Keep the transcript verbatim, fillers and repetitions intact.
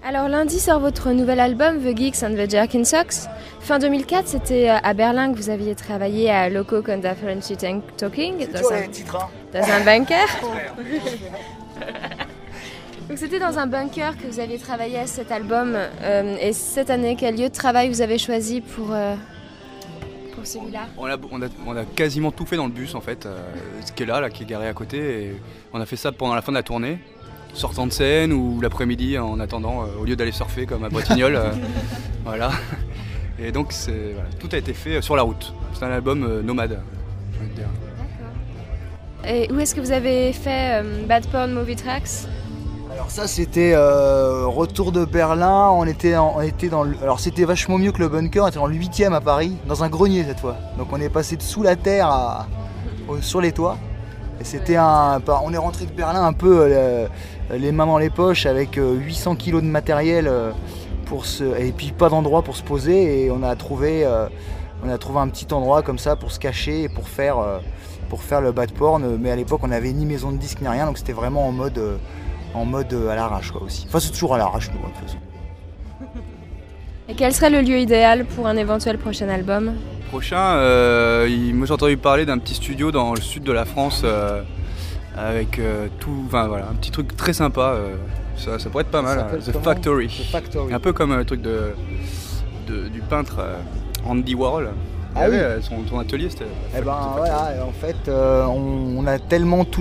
Alors lundi sort votre nouvel album The Geeks and the Jerkin Socks. Fin deux mille quatre, c'était à Berlin que vous aviez travaillé à Loco Conference Talking dans un, dans un bunker. Donc c'était dans un bunker que vous aviez travaillé à cet album. Euh, et cette année, quel lieu de travail vous avez choisi pour, euh, pour celui-là? on a, on, a, on a quasiment tout fait dans le bus en fait, euh, ce qui est là, là, qui est garé à côté. Et on a fait ça pendant la fin de la tournée. Sortant de scène ou l'après-midi en attendant, euh, au lieu d'aller surfer comme à Bretignolles. euh, voilà. Et donc c'est, voilà, tout a été fait sur la route. C'est un album euh, nomade, je veux dire. D'accord. Et où est-ce que vous avez fait euh, Bad Porn Movie Tracks? Alors ça c'était euh, retour de Berlin, on était, en, on était dans le, alors c'était vachement mieux que le bunker, on était dans le huitième à Paris, dans un grenier cette fois. Donc on est passé de sous la terre à, au, sur les toits. Et c'était un, on est rentré de Berlin un peu euh, les mains dans les poches avec euh, huit cents kilos de matériel euh, pour se, et puis pas d'endroit pour se poser et on a trouvé, euh, on a trouvé un petit endroit comme ça pour se cacher et pour faire, euh, pour faire le bad porn. Mais à l'époque on n'avait ni maison de disque ni rien, donc c'était vraiment en mode, euh, en mode euh, à l'arrache quoi aussi. Enfin c'est toujours à l'arrache nous de toute façon. Et quel serait le lieu idéal pour un éventuel prochain album? Prochain, euh, il, moi j'ai entendu parler d'un petit studio dans le sud de la France euh, avec euh, tout, enfin voilà, un petit truc très sympa. Euh, ça, ça pourrait être pas mal. Hein, The Factory. The Factory. Un peu comme le truc de, de du peintre euh, Andy Warhol. Ah oui. avait, son, son atelier c'était. Eh ben voilà, en fait euh, on, on a tellement tout